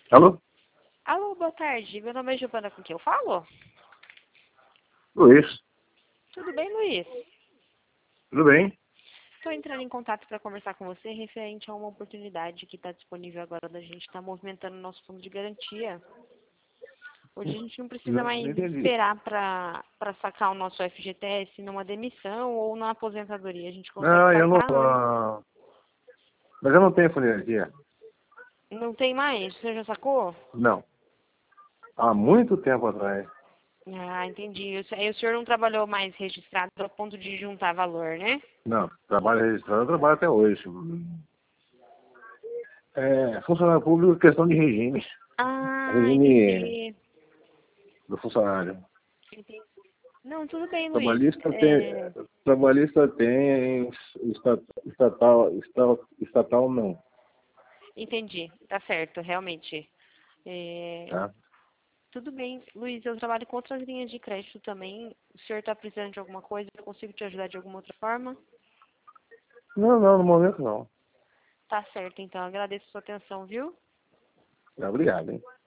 Alô? Alô, boa tarde. Meu nome é Giovana, com quem eu falo? Luiz, Tudo bem, Luiz? tudo bem? Estou entrando em contato para conversar com você referente a uma oportunidade que está disponível agora da gente estar movimentando o nosso fundo de garantia. Hoje a gente não precisa Não, mais não entendi. esperar para sacar o nosso FGTS numa demissão ou na aposentadoria. A gente consegue Não, eu não. sacar, né? Mas eu não tenho fundo de energia. Não tem mais? Você já sacou? Não. Há muito tempo atrás. Ah, entendi. Aí o senhor não trabalhou mais registrado a ponto de juntar valor, né? Não. Trabalho registrado, eu trabalho até hoje. Funcionário público é questão de regime. Ah, Regime entendi. do funcionário. Entendi. Não, tudo bem, Luiz. Trabalhista tem. Trabalhista tem. Estatal não. Entendi, tá certo, realmente. É, Tá? tudo bem, Luiz, eu trabalho com outras linhas de crédito também. O senhor está precisando de alguma coisa? Eu consigo te ajudar de alguma outra forma? Não, no momento não. Tá certo, então. Agradeço a sua atenção, viu? Obrigado, hein?